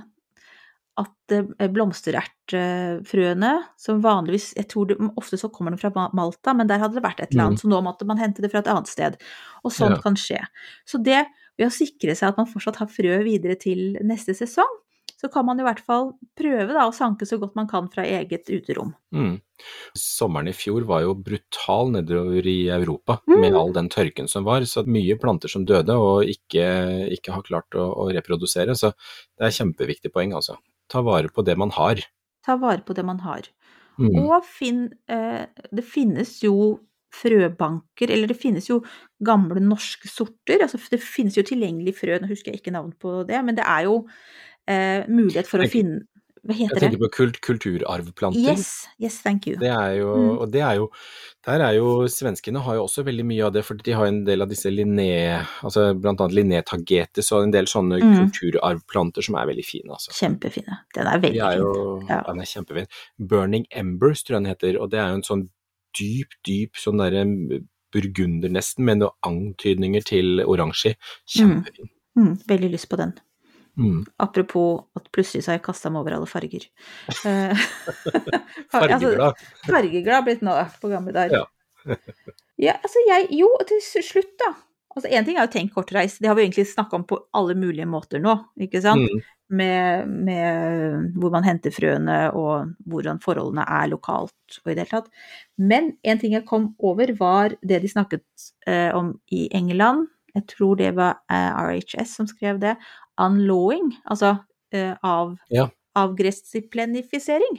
at eh, blomsterertfrøene, som vanligvis, jeg tror det, ofte så kommer den fra Ma- Malta, men der hadde det vært et eller annet, så nå måtte man hente det fra et annet sted. Og sånt Ja. kan skje. Så det, ved å sikre seg at man fortsatt har frø videre til neste sesong, så kan man i hvert fall prøve da, å sanke så godt man kan fra eget uterom. Mm. Sommeren i fjor var jo brutal nedover i Europa Mm. med all den tørken som var, så mye planter som døde og ikke, ikke har klart å, å reprodusere, så det er kjempeviktig poeng altså. Ta vare på det man har. Ta vare på det man har. Mm. Og finn, eh, det finnes jo frøbanker, eller det finnes jo gamle norske sorter, altså det finnes jo tilgjengelig frø, nå husker jeg ikke navn på det, men det er jo eh, mulighet for å Jeg tenker- finne, hva heter Jeg det? tenker på kult, kulturarvplanter. Yes, yes, thank you. Det er jo, Mm. og det er jo, der er jo, svenskene har jo også veldig mye av det, for de har en del av disse Linné, altså blant annet Linné tagetes og en del sånne Mm. kulturarvplanter som er veldig fine, altså. Kjempefine. Den er De veldig er fin. jo, Ja. den er kjempefin. Burning Embers tror jeg den heter, og det er jo en sånn dyp, dyp, sånn der burgunder nesten, med noen antydninger til oransje. Kjempefin. Mm, veldig lyst på den. Mm. Apropos at plutselig så har jeg kastet meg over alle farger. Eh, Fargeglad. Altså, fargeglad blitt nå, på gamle dager. Ja. Ja, altså jeg, jo, til slutt da. Altså en ting er jo tenk kortreis, det har vi egentlig snakket om på alle mulige måter nå, ikke sant? Mm. Med, med hvor man henter frøene og hvordan forholdene er lokalt og i det hele tatt. Men en ting jeg kom over var det de snakket eh, om i England, jeg tror det var eh, R H S som skrev det, unlawing, altså eh, av, Ja. avgressiplenifisering.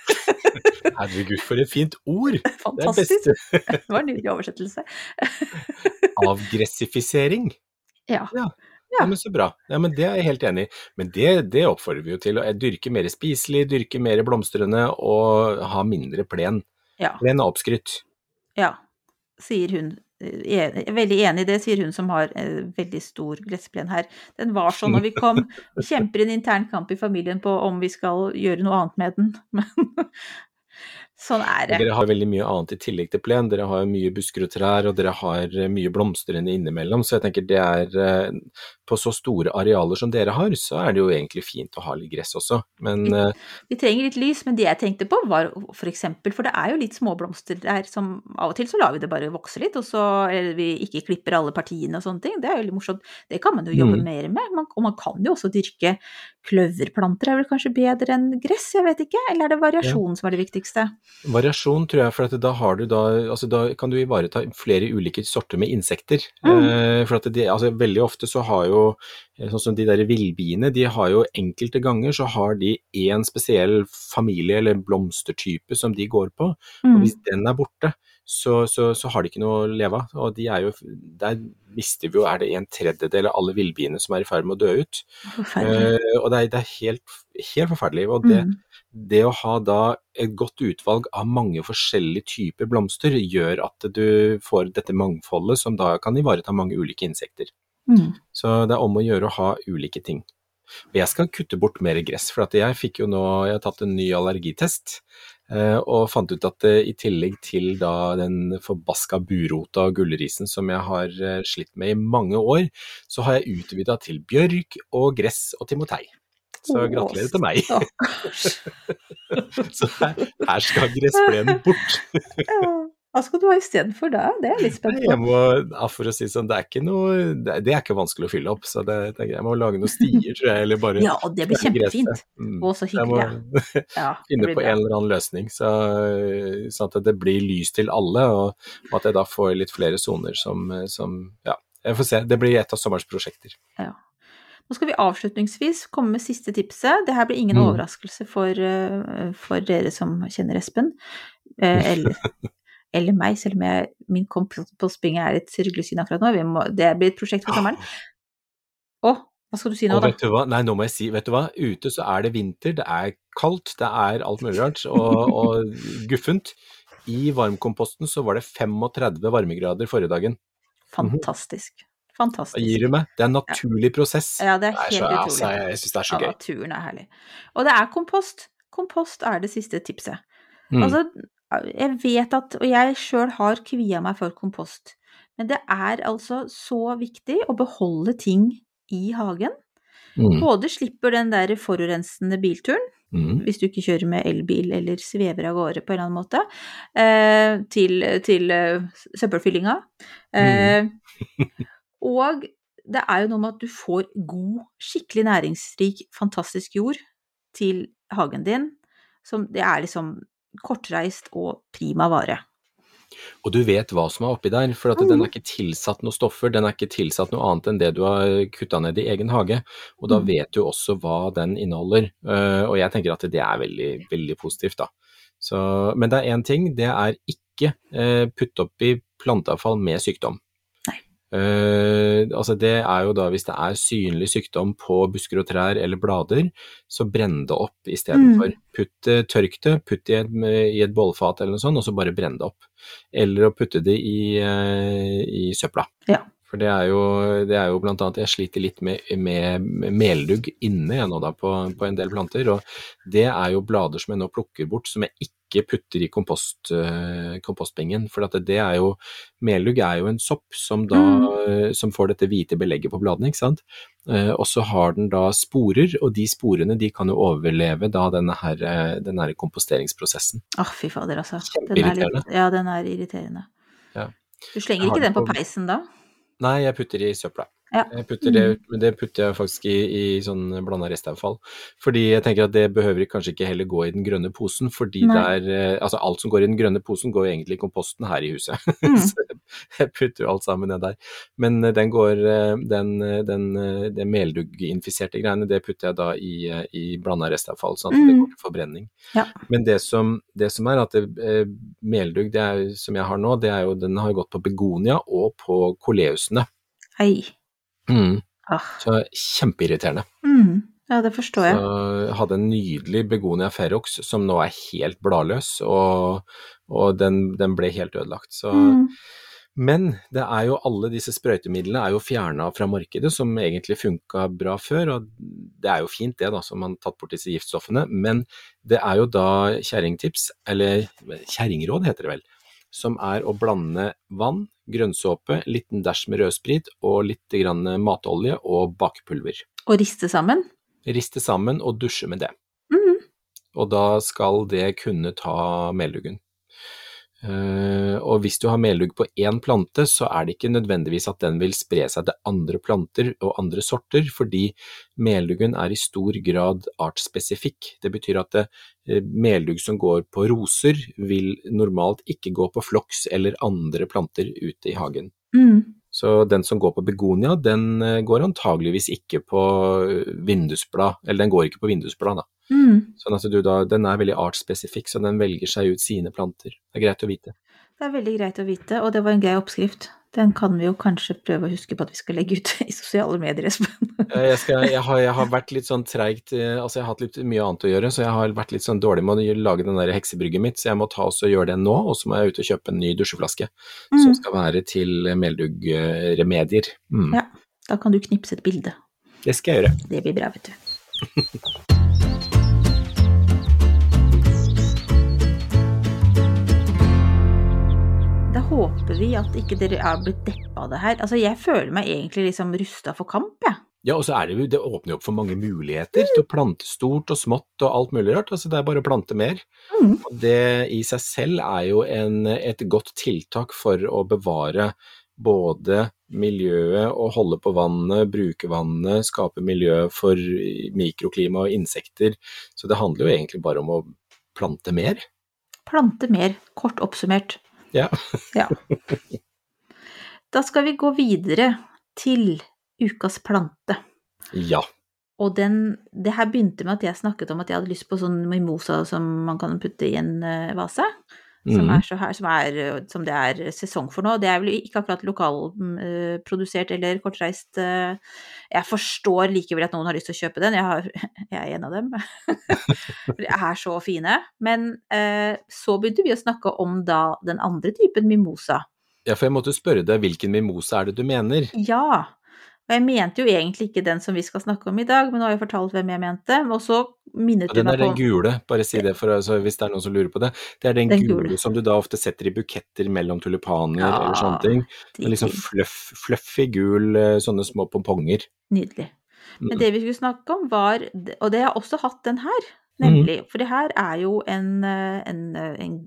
Herregud, for et fint ord! Det er Fantastisk. beste. Det var en nydelig oversettelse. Avgressifisering. Ja. Ja. Ja. Ja, men så bra. Ja, men det er jeg helt enig i. Men det, det oppfordrer vi jo til. Å dyrke mer spiselig, dyrke mer blomstrende og ha mindre plen. Ja. Plen er oppskrytt. Ja, sier hun. Jeg er veldig enig i det, sier hun som har eh, veldig stor gressplen her. Den var sånn når vi kom, vi kjemper en intern kamp i familien på om vi skal gjøre noe annet med den. Men sånn er det. Dere har veldig mye annet i tillegg til plen. Dere har mye busker og trær, og dere har mye blomstrende innimellom. Så jeg tenker det er, eh, på så store arealer som dere har, så er det jo egentlig fint å ha litt gress også. Men eh, Vi trenger litt lys, men det jeg tenkte på var for eksempel, for det er jo litt småblomster der som av og til så lar vi det bare vokse litt, og så eller vi ikke klipper alle partiene og sånne ting. Det er jo litt morsomt. Det kan man jo jobbe Mm. mer med. Man, og man kan jo også dyrke kløverplanter, er vel kanskje bedre enn gress, jeg vet ikke. Eller er det variasjon som er det viktigste? variasjon tror jeg, for at da har du da, altså da kan du ivareta flere ulike sorter med insekter. Mm. Eh, for at de, altså veldig ofte så har jo, eh, sånn som de der villbiene, de har jo enkelte ganger så har de en spesiell familie eller blomstertype som de går på, og Mm. hvis den er borte, så, så, så har de ikke noe å leve av, og de er jo, der mister vi jo, er det en tredjedel av alle villbiene som er i ferd med å dø ut. Forferdelig. Eh, og det er, det er helt, helt forferdelig, og det, Mm. det å ha da et godt utvalg av mange forskjellige typer blomster gjør at du får dette mangfoldet som da kan ivareta mange ulike insekter. Mm. Så det er om å gjøre å ha ulike ting. Og jeg skal kutte bort mer gress, for at jeg fikk jo nå, jeg har tatt en ny allergitest, Uh, og fant ut at uh, i tillegg til da den forbaska burota og gullrisen som jeg har uh, slitt med i mange år, så har jeg utvidet til bjørk og gress og timotei. Så oh, gratulerer til meg. Så her, her skal gressplenen bort. Ja. Hva skal du ha i stedet for da? Det er litt spennende. Jeg må, for å si sånn, det er ikke noe, det er, det er ikke vanskelig å fylle opp, så det, det, jeg må lage noen stier, tror jeg, eller bare... Ja, og det blir kjempefint. Mm. Og så hyggelig, ja. Jeg må ja, finne på bra. En eller annen løsning, så, sånn at det blir lys til alle, og, og at jeg da får litt flere zoner som, som, ja, jeg får se, det blir et av sommerens prosjekter. Ja. Nå skal vi avslutningsvis komme med siste tipset. Det her blir ingen mm. overraskelse for, for dere som kjenner Espen, eller, eller meg, selv om jeg, min kompostbinge er et ryggelsyn akkurat nå. Vi må, det blir et prosjekt for sommeren. Å, hva skal du si nå da? Vet du hva? Nei, nå må jeg si, vet du hva? Ute så er det vinter, det er kaldt, det er alt mulig rart, og, og guffent. I varmkomposten så var det femogtredve varmegrader forrige dagen. Fantastisk. Fantastisk. Gir du meg? Det er en naturlig prosess. Ja, det er helt så, utrolig. Altså, jeg synes det er så ja, gøy. Naturen er herlig. Og det er kompost. Kompost er det siste tipset. Mm. Altså, jeg vet at, og jeg selv har kviet meg for kompost, men det er altså så viktig å beholde ting i hagen. Mm. Både slipper den der forurensende bilturen, mm. hvis du ikke kjører med elbil eller svever av gårde på en eller annen måte, eh, til, til uh, søppelfyllinga. Eh, mm. Og det er jo noe med at du får god, skikkelig næringsrik, fantastisk jord til hagen din, som det er liksom kortreist og prima vare. Og du vet hva som er oppi der, for at mm. den er ikke tilsatt noen stoffer, den er ikke tilsatt noe annet enn det du har kuttet ned i egen hage, og da mm. vet du også hva den inneholder, uh, og jeg tenker at det er veldig, veldig positivt da. Så, men det er en ting, det er ikke uh, putt opp i planteavfall med sykdom. Uh, altså det er jo da hvis det er synlig sykdom på busker og trær eller blader, så brenn det opp i stedet mm. for. Putt tørk det, putt det i et, i et bålfat eller noe sånt, og så bare brenn det opp. Eller å putte det i, uh, i søpla. Ja. For det er, jo, det er jo blant annet, jeg sliter litt med, med, med meldugg inne jeg nå da på, på en del planter, og det er jo blader som jeg nå plukker bort, som jeg ikke ikke putter i kompost, uh, kompostbingen, for at det, det er jo, meldugg er jo en sopp som da, mm. som får dette hvite belegget på bladene, ikke sant? Uh, og så har den da sporer, og de sporene, de kan jo overleve da denne her, denne her komposteringsprosessen. Åh, oh, fy fader, altså. Den er litt, ja, den er irriterende. Ja. Du slenger ikke den på peisen da? Nei, jeg putter i søpla. Ja. Jeg putter det, men det putter jeg faktisk i, i sånn blandet restavfall, fordi jeg tenker at det behøver kanskje ikke heller gå i den grønne posen, fordi der, altså alt som går i den grønne posen går jo egentlig i komposten her i huset, mm. så jeg putter jo alt sammen ned der, men den går, den, den, den meldugg-infiserte greiene, det putter jeg da i, i blandet restavfall, sånn at mm. det går til forbrenning. Ja. Men det som, det som er at det, meldugg, det er, som jeg har nå, det er jo, den har gått på begonia og på koleusene. Hei. Mm. Ah. Så kjempeirriterende. Mm. Ja, det forstår jeg. Så jeg hadde en nydelig begonia ferox som nå er helt bladløs, og, og den, den ble helt ødelagt. Så, mm. Men det er jo alle disse sprøytemidlene er jo fjernet fra markedet, som egentlig funket bra før, og det er jo fint det da, som man har tatt bort disse giftstoffene, men det er jo da kjerringtips, eller kjerringråd heter det vel, som er å blande vann, grønnsåpe, liten dash med rødsprit og litt grann matolje og bakepulver. Og riste sammen? Riste sammen og dusje med det. Mm. Og da skal det kunne ta melduggen. Uh, og hvis du har meldugg på en plante, så er det ikke nødvendigvis at den vil spre seg til andre planter og andre sorter, fordi melduggen er i stor grad artsspesifikk. Det betyr at det, uh, meldugg som går på roser vil normalt ikke gå på floks eller andre planter ute i hagen. Mm. Så den som går på begonia, den uh, går antageligvis ikke på vindusblad, eller den går ikke på vindusblad da. Mm. Sånn at du da, den er veldig artsspesifikk, så den velger seg ut sine planter. Det er greit å vite. Det er veldig greit å vite, og det var en gøy oppskrift. Den kan vi jo kanskje prøve å huske på at vi skal legge ut i sosiale medier, Espen. jeg, skal, jeg, har, jeg har vært litt sånn treigt, altså jeg har hatt litt mye annet å gjøre, så jeg har vært litt sånn dårlig med å lage den der heksebrygget mitt, så jeg må ta også gjøre det nå, og så må jeg ut og kjøpe en ny dusjeflaske, mm. som skal være til melduggremedier. Mm. Ja, da kan du knipse et bilde. Det skal jeg gjøre. Det blir bra, vet du. håper vi at ikke dere er blitt deppa av det her. Altså, jeg føler meg egentlig liksom rustet for kamp, jeg. Ja, og så er det jo, det åpner jo opp for mange muligheter til å plante stort og smått og alt mulig rart, altså det er bare å plante mer. Mm. Og det i seg selv er jo en, et godt tiltak for å bevare både miljøet og holde på vannet, bruke vannet, skape miljø for mikroklima og insekter. Så det handler jo egentlig bare om å plante mer. Plante mer, kort oppsummert. Ja. Ja. Da skal vi gå videre til ukas plante. Ja. Og den, det her begynte med at jeg snakket om at jeg hadde lyst på sånn mimosa som man kan putte i en uh, vase. Som Mhm. er så her, som, er, som det er sesong for nå. Det er vel ikke akkurat lokalprodusert uh, eller kortreist. Uh, jeg forstår likevel at noen har lyst til å kjøpe den. Jeg, har, jeg er en av dem. For de er så fine. Men uh, så begynte vi å snakke om da den andre typen mimosa. Ja, for jeg måtte spørre deg, hvilken mimosa er det du mener? Ja, og jeg mente jo egentlig ikke den som vi skal snakke om i dag, men nå har jeg fortalt hvem jeg mente, og så minnet Og du den meg er på... den gule, bare si det for, altså, hvis det er noen som lurer på det. Det er den, Den gule, gule. som du da ofte setter i buketter mellom tulipaner Ja, eller sånne ting. Med liksom dritfin. fluff, fluffy gul, eh, sånne små pomponger. Nydelig. Men Mm. det vi skulle snakke om var, og det har også hatt den her, Mhm. nemlig, for det her er jo en, eh, en, eh, en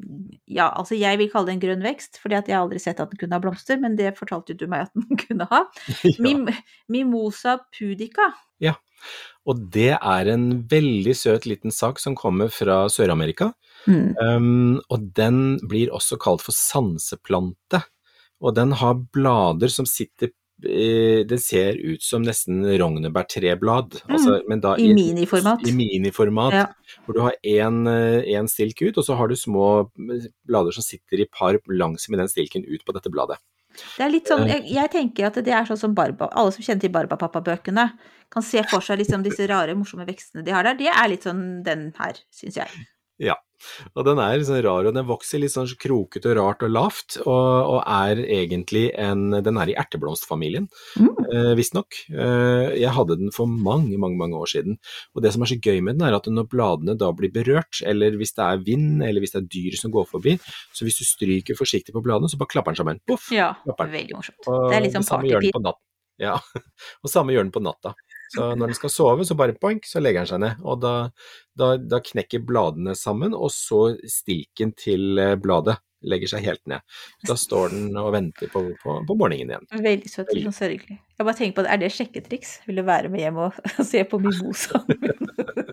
ja, altså jeg vil kalle det en grønn vekst, fordi at jeg har aldri sett at den kunne ha blomster, men det fortalte jo du meg at den kunne ha. Ja. Mim, Mimosa pudica. Ja, og det er en veldig søt liten sak som kommer fra Sør-Amerika, Mm. um, og den blir også kalt for sanseplante, og den har blader som sitter, eh, det ser ut som nesten rognebærtreblad, altså, men da I et- miniformat. I miniformat, Ja. hvor du har en, eh, en stilk ut, og så har du små blader som sitter i par langs med den stilken ut på dette bladet. Det er litt sånn, jeg, jeg tenker at det er sånn som Barba, alle som kjenner til Barbapapa-bøkene, kan se for seg liksom disse rare, morsomme vekstene de har der. Det er litt sånn den her, synes jeg. Ja, og den er sånn rar, og den vokser litt sånn krokete og rart og lavt, og, og er egentlig en, den er i erteblomstfamilien, Mm. eh, visstnok. Eh, jeg hadde den for mange, mange, mange år siden, og det som er så gøy med den er at når bladene da blir berørt, eller hvis det er vind, eller hvis det er dyr som går forbi, så hvis du stryker forsiktig på bladene, så bare klapper den sammen. Puff! Ja, klapper den. veldig morsomt. Og Det er litt sånn samme gjør den partypip. på natt. Ja, og samme gjør den på natta. Så når den skal sove, så bare poink, så legger den seg ned. Og da, da, da knekker bladene sammen, og så stilken til eh, bladet legger seg helt ned. Da står den og venter på, på, på morgenen igjen. Veldig søtt, litt sånn sørgelig. Jeg bare tenker på det, er det sjekketriks? Vil du være med hjem og se på mimosaen min?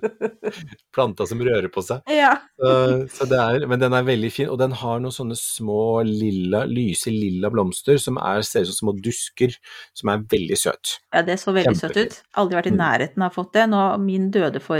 Planta som rører på seg. Ja. Så, så det er, men den er veldig fin, og den har noen sånne små lilla, lyse lilla blomster som er, ser ut som små dusker, som er veldig søt. Ja, det så veldig søtt Kjempefin. ut. Aldri vært i Mm. nærheten av å ha fått det. Nå, min døde for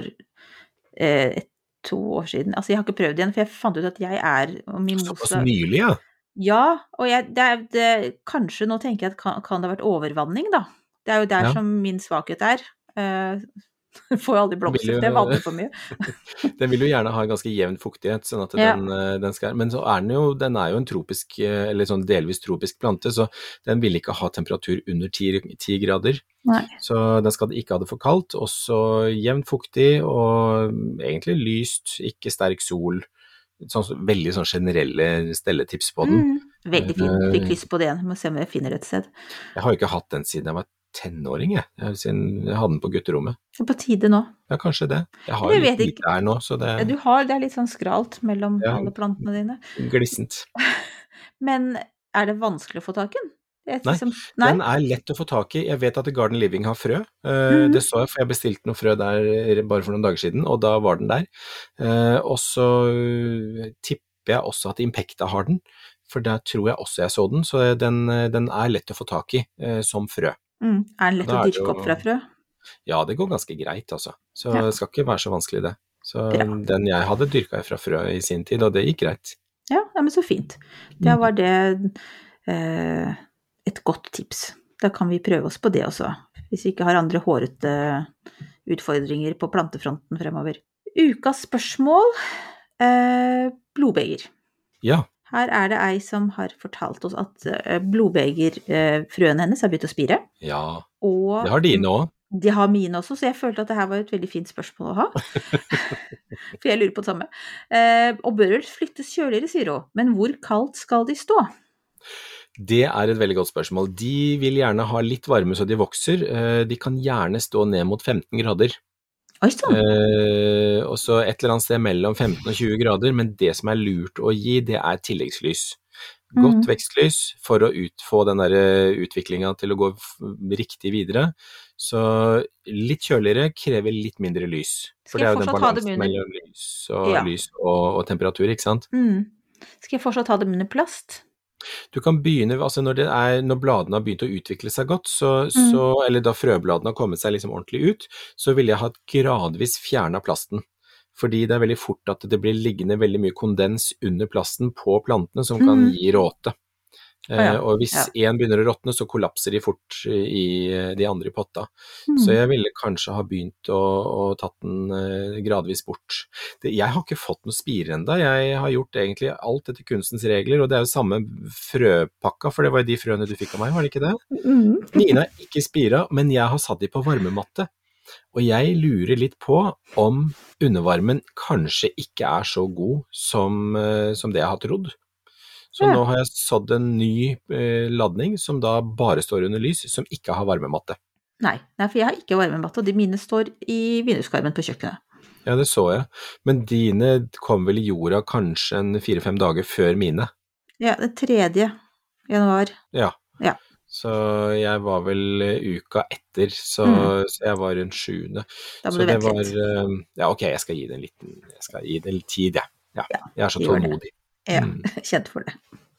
eh, et, to år siden. Altså, jeg har ikke prøvd igjen, for jeg fant ut at jeg er og mimosa. Såpass nylig, ja. Ja, og jeg, det, er- det, kanskje nå tenker jeg at kan, kan det ha vært overvanning, da. Det er jo der Ja. som min svakhet er. Eh, får jo aldri blomster, Vil jo- for jeg vanner for mye. Den vil jo gjerne ha en ganske jevn fuktighet, sånn at Ja. den, eh, den skal, men så er den jo, den er jo en tropisk, eh, eller sånn delvis tropisk plante, så den vil ikke ha temperatur under ti grader, Nei. så den skal ikke ha det for kaldt, også jevn fuktig, og egentlig lyst, ikke sterk sol, sånn, veldig sånn generelle stelletips på den. Mm, veldig fin. Fikk Eh. lyst på det igjen. Må se om jeg finner et sted. Jeg har jo ikke hatt den siden jeg var tenåring, jeg, jeg, siden jeg hadde den på gutterommet. Det er på tide nå. Ja, kanskje det. Jeg har Jeg jo litt vet ikke. lite her nå, så det Ja, er du har, det er litt sånn skralt mellom Ja. alle plantene dine. glissent. Men er det vanskelig å få tak i den? Jeg, Nei, liksom, nei? Den er lett å få tak i. Jeg vet at Garden Living har frø. Eh, Mhm. Det så jeg, for jeg bestilte noe frø der bare for noen dager siden, og da var den der. Eh, og så eh, tipper jeg også at Impecta har den, for der tror jeg også jeg så den, så den, eh, den er lett å få tak i eh, som frø. Mm. Er den lett Da å er det dyrke jo- opp fra frø? Ja, det går ganske greit, altså. Så Ja. det skal ikke være så vanskelig det. Så Bra. den jeg hadde dyrka jeg fra frø i sin tid, og det gikk greit. Ja, ja, men så fint. Da Mhm. var det eh, et godt tips. Da kan vi prøve oss på det også, hvis vi ikke har andre hårete utfordringer på plantefronten fremover. Ukas spørsmål, eh, blodbeger. Ja, Her er det ei som har fortalt oss at eh, blodbegerfrøene hennes har begynt å spire. ja. Og Det har dine òg. De har mine også, så jeg følte at det her var et veldig fint spørsmål å ha. For jeg lurer på det samme. Eh, og bør flyttes kjøligere, sier hun. Men hvor kaldt skal de stå? Det er et veldig godt spørsmål. De vil gjerne ha litt varme så de vokser. De kan gjerne stå ned mot femten grader. Oi, sånn. Eh, og så et eller annet sted mellom femten og tjue grader, men det som er lurt å gi, det er tilleggslys. Godt Mhm. vekstlys for å ut, få den der utviklingen til å gå f- riktig videre. Så litt kjøligere krever litt mindre lys. For Skal det jeg er jo den fortsatt ha dem balansen under- mellom lys og, Ja. lys og, og temperatur, ikke sant? Mm. Skal jeg fortsatt ha dem under plast? Du kan begynne, altså når, det er, når bladene har begynt å utvikle seg godt, så, Mm. så, eller da frøbladene har kommet seg liksom ordentlig ut, så vil jeg ha gradvis fjernet plasten. Fordi det er veldig fort at det blir liggende veldig mye kondens under plasten på plantene som kan Mm. gi råte. Å ja, Eh, og hvis ja. en begynner å råtne, så kollapser de fort i eh, de andre i potta. Mm. Så jeg ville kanskje ha begynt å, å tatt den eh, gradvis bort. Det, jeg har ikke fått noe spire enda. Jeg har gjort egentlig alt etter kunstens regler, og det er jo samme frøpakka, for det var jo de frøene du fikk av meg, var det ikke det? Mm. Mine er ikke spira, men jeg har satt de på varmematte. Og jeg lurer litt på om undervarmen kanskje ikke er så god som, eh, som det jeg har trodd. Så Ja. nå har jeg sådd en ny eh, ladning som da bare står under lys, som ikke har varmematte. Nei, nei, for jeg har ikke varmematte, og de mine står i vinduskarmen på kjøkkenet. Ja, det så jeg. Men dine kom vel i jorda kanskje en fire-fem dager før mine? Ja, det tredje januar. Ja. Ja. Så jeg var vel eh, uka etter, så, Mm. så jeg var rundt sjuende. Da må Så du det vente var, litt. eh, ja ok, jeg skal gi det en liten, jeg skal gi det litt tid, jeg. Ja. Ja, Jeg er så gjør det. tålmodig. Ja, Mm. kjent for det.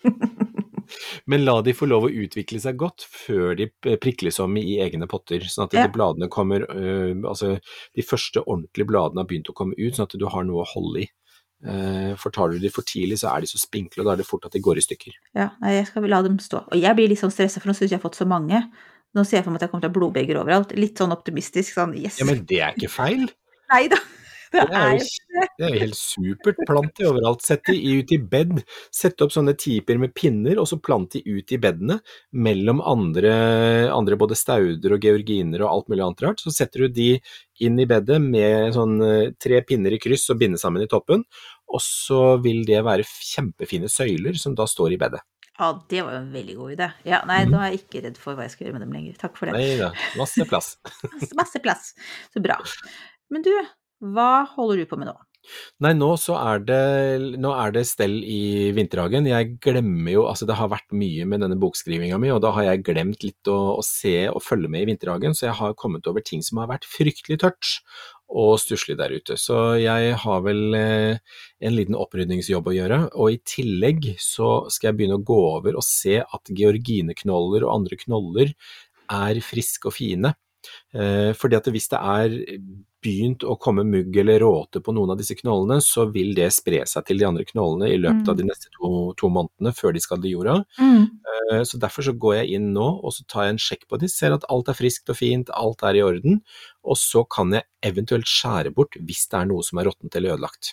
Men la de få lov å utvikle seg godt før de prikles om i egne potter, sånn at Ja. de bladene kommer, øh, altså de første ordentlige bladene har begynt å komme ut, sånn at du har noe å holde i. Eh, for tar du de for tidlig, så er de så spinkle, og da er det fort at de går i stykker. Ja, nei, jeg skal la dem stå. Og jeg blir litt sånn stresset, for nå synes jeg har fått så mange. Nå ser jeg for meg at jeg kommer til å ha blodbeger overalt. Litt sånn optimistisk, sånn yes. Ja, men det er ikke feil. Nei da, det Det er er jo, det er jo helt supert. Plant de overalt. Sett de ut i bed. Sett opp sånne tiper med pinner, og så plant de ut i bedene mellom andre, andre både stauder og georginer og alt mulig annet rart. Så setter du de inn i bedet med sånn eh, tre pinner i kryss og binde sammen i toppen, og så vil det være kjempefine søyler som da står i bedet. Ja, det var jo en veldig god idé. Ja, nei, Mhm. nå er jeg ikke redd for hva jeg skal gjøre med dem lenger. Takk for det. Nei da, masse plass. Masse, masse plass. Så bra. Men du, hva holder du på med nå? Nei, nå så er det, nå er det stell i vinterhagen. Jeg glemmer jo, altså det har vært mye med denne bokskrivinga mi, og da har jeg glemt litt å, å se og følge med i vinterhagen, så jeg har kommet over ting som har vært fryktelig tørt og stusslig der ute. Så jeg har vel eh, en liten opprydningsjobb å gjøre, og i tillegg så skal jeg begynne å gå over og se at georgineknoller og andre knoller er friske og fine. Eh, fordi at hvis det er begynt å komme mugg eller råte på noen av disse knollene, så vil det spre seg til de andre knollene i løpet Mm. av de neste to, to månedene før de skal i jorda. Mm. Eh, så derfor så går jeg inn nå, og så tar jeg en sjekk på de, ser at alt er friskt og fint, alt er i orden, og så kan jeg eventuelt skjære bort hvis det er noe som er råttent eller ødelagt.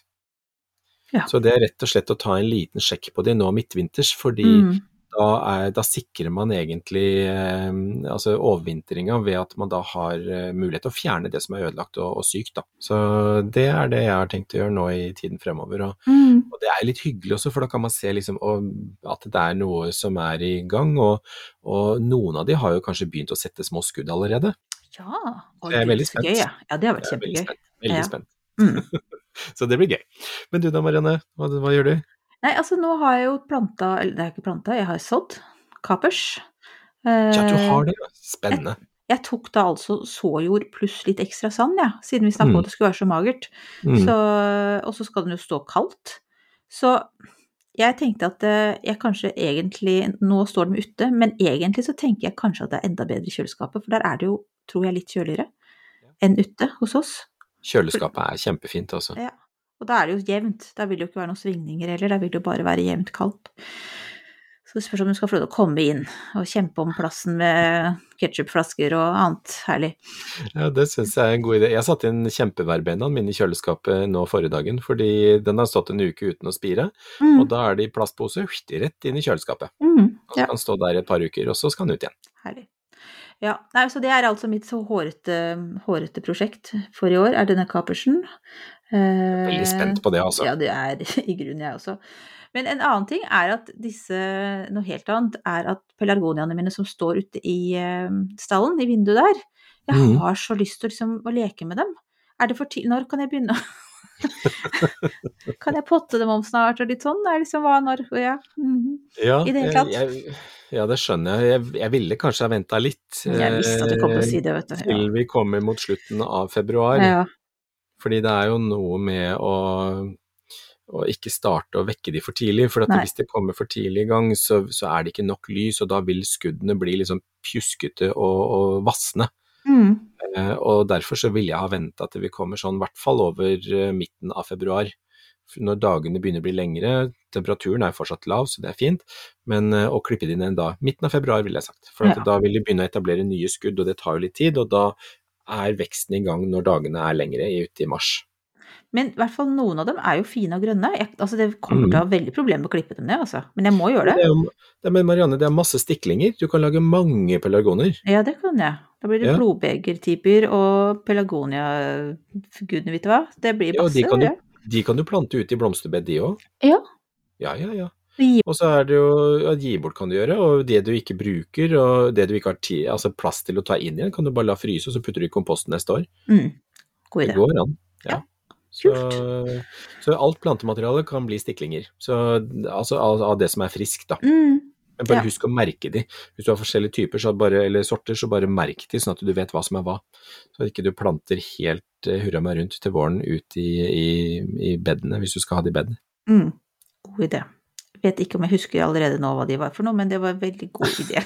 Ja. Så det er rett og slett å ta en liten sjekk på de nå midtvinters, fordi Mm. da, er, da sikrer man egentlig eh, altså overvintringa ved at man da har eh, mulighet til å fjerne det som er ødelagt og, og sykt. Da. Så det er det jeg har tenkt å gjøre nå i tiden fremover. Og, Mm. og det er litt hyggelig også, for da kan man se liksom, og, at det er noe som er i gang, og, og noen av de har jo kanskje begynt å sette små skudd allerede. Ja, og Jeg er det veldig så spent. gøy, ja. Ja, det har vært Jeg er veldig kjempegøy. spent. Veldig Ja. spent. Mm. Så det blir gøy. Men du da, Marianne, hva, hva gjør du? Nei, altså nå har jeg jo planta, eller det er ikke planta, jeg har sådd kapers. Ja, du Eh, har det. Spennende. Jeg tok da altså såjord pluss litt ekstra sand, ja, siden vi snakket Mm. om at det skulle være så magert. Mm. Så, og så skal den jo stå kaldt. Så jeg tenkte at eh, jeg kanskje egentlig, nå står den ute, men egentlig så tenker jeg kanskje at det er enda bedre i kjøleskapet, for der er det jo, tror jeg, litt kjøligere enn ute hos oss. Kjøleskapet er kjempefint også. Ja, og da er det jo jevnt. Da vil det jo ikke være noen svingninger heller, da vil det jo bare være jevnt kaldt. Så det spørs om du skal få lov til å komme inn og kjempe om plassen med ketchupflasker og annet herlig. Ja, det synes jeg er en god idé. Jeg satte inn kjempeværbenaen mine i kjøleskapet nå forrige dagen, fordi den har stått en uke uten å spire, Mm. og da er det i plastpose rett inn i kjøleskapet. Mm, Og så ja, kan den stå der i et par uker, og så skal den ut igjen. herlig. Ja, nei, så det er altså mitt så hårete, hårete prosjekt for i år, er denne kapersen. Veldig spent på det, altså. Ja, det er i grunnen jeg også. Men en annen ting er at disse, noe helt annet, er at pelargoniaene mine som står ute i stallen, i vinduet der, jeg mm. har så lyst til liksom, å leke med dem. Er det for tidlig? Når kan jeg begynne? Kan jeg potte dem om snart og litt sånn? Er det liksom hva når? Ja, mm-hmm. ja, I det hele tatt. Jeg, jeg, ja, det skjønner jeg. jeg. Jeg ville kanskje ha ventet litt. Jeg visste at du kom til å si det, vet du. Ja. Til vi kommer mot slutten av februar. Ja. Fordi det er jo noe med å, å ikke starte å vekke de for tidlig. For at hvis det kommer for tidlig i gang, så, så er det ikke nok lys, og da vil skuddene bli liksom pjuskete og, og vassende. Mm. Eh, og derfor så vil jeg ha ventet til vi kommer sånn, i hvert fall over uh, midten av februar. Når dagene begynner å bli lengre, temperaturen er fortsatt lav, så det er fint, men uh, å klippe det inn en dag, midten av februar vil jeg sagt, for at ja. Da vil de begynne å etablere nye skudd, og det tar jo litt tid, og da er veksten i gang når dagene er lengre ute i mars. Men i hvert fall noen av dem er jo fine og grønne. Jeg, altså det kommer til å ha veldig problem med å klippe dem ned, altså. Men jeg må gjøre det. det, er, det men Marianne, det er masse stiklinger. Du kan lage mange pelargoner. Ja, det kan jeg. Da blir det ja. Blodbegertyper og pelargonia, gudene vet hva. Det blir masse, ja, de kan, ja. du, de kan du plante ut i blomsterbed, de også. Ja. Ja, ja, ja. Og så er det jo, ja, gi bort kan du gjøre, og det du ikke bruker, og det du ikke har tid, altså plass til å ta inn igjen, kan du bare la fryse, og så putter du i komposten neste år. Mm. God idé. Det går an, ja. ja. Så, så alt plantemateriale kan bli stiklinger, så, altså av, av det som er frisk da. Mm. Men bare ja. Husk å merke de. Hvis du har forskjellige typer så bare, eller sorter, så bare merk de, sånn at du vet hva som er hva. Så at ikke du planter helt uh, hurra meg rundt til våren ut i, i, i bedene, hvis du skal ha det i bed. Mm. God idé. Jeg vet ikke om jeg husker allerede nå hva de var for noe, men det var en veldig god idé.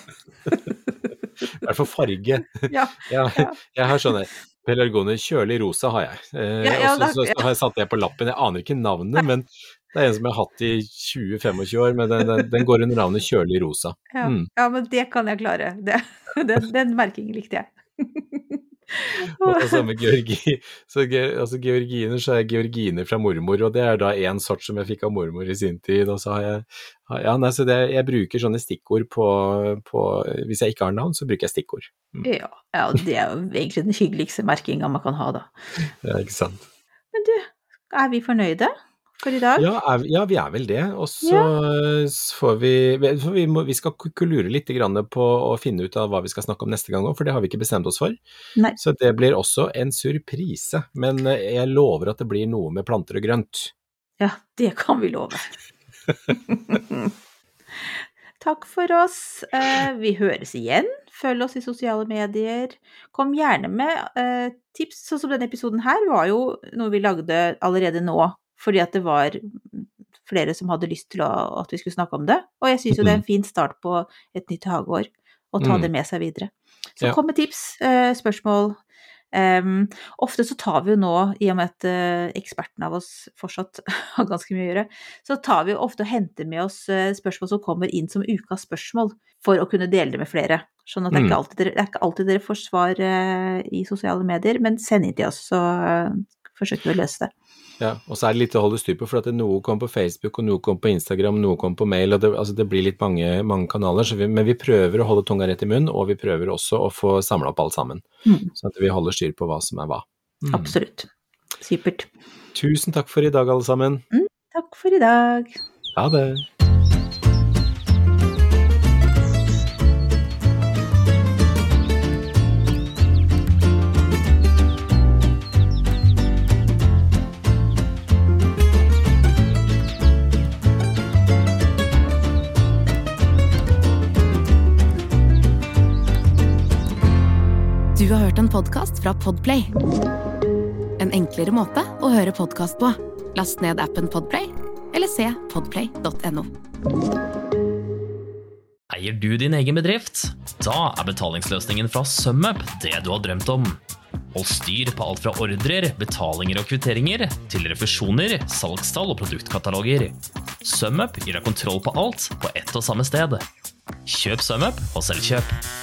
I hvert fall farge. Ja, ja, ja. Jeg har sånne pelargoner, kjølig rosa har jeg. Eh, ja, ja, også, så, så har jeg satt det på lappen. Jeg aner ikke navnet, men det er en som jeg har hatt i tjue til femogtjue år, men den, den, den går under navnet kjølig rosa. Ja, mm. ja, men det kan jeg klare. Det, den, den merkingen likte jeg. Og så med georgi, så altså georginer, så er jeg georginer fra mormor, og det er da en sort som jeg fikk av mormor i sin tid, og så har jeg, ja, nei, så det, jeg bruker sånne stikkord på, på, hvis jeg ikke har navn, så bruker jeg stikkord. Mm. Ja, ja, det er jo egentlig den hyggeligste merkingen man kan ha da. Ja, ikke sant. Men du, er vi fornøyde for i dag? Ja, er, ja vi er vel det, og så ja. får vi, for vi, må, vi skal kulure litt grann på å finne ut av hva vi skal snakke om neste gang også, for det har vi ikke bestemt oss for. Nei. Så det blir også en surprise, men jeg lover at det blir noe med planter og grønt. Ja, det kan vi love. Takk for oss. Vi høres igjen. Følg oss i sosiale medier. Kom gjerne med tips, sånn som denne episoden her var jo noe vi lagde allerede nå, fordi at det var flere som hadde lyst til å, at vi skulle snakke om det. Og jeg synes jo det er en fin start på et nytt hageår, å ta mm. det med seg videre. Så ja. Kom med tips, eh, spørsmål. Um, ofte så tar vi jo nå, i og med at uh, eksperten av oss fortsatt har ganske mye å gjøre, så tar vi jo ofte og henter med oss uh, spørsmål som kommer inn som ukas spørsmål, for å kunne dele det med flere. Sånn at det er ikke alltid dere, det er ikke alltid dere får svar uh, i sosiale medier, men send inn til oss, så uh, forsøker vi å løse det. Ja, og så er det litt å holde styr på, for at noe kommer på Facebook, og noe kommer på Instagram, noe kommer på mail, og det, altså det blir litt mange, mange kanaler, så vi, men vi prøver å holde tunga rett i munnen, og vi prøver også å få samlet opp alt sammen, mm. sånn at vi holder styr på hva som er hva. Mm. Absolutt. Supert. Tusen takk for i dag, alle sammen. Mm, takk for i dag. Ha det. Du har hørt en podcast fra Podplay. En enklere måte å høre podcast på. Last ned appen Podplay, eller se podplay punktum no. Eier du din egen bedrift? Da er betalingsløsningen fra SumUp det du har drømt om. Hold styr på alt fra ordrer, betalinger og kvitteringer, til refusjoner, salgstall og produktkataloger. SumUp gir deg kontroll på alt på ett og samme sted. Kjøp SumUp og selv kjøp.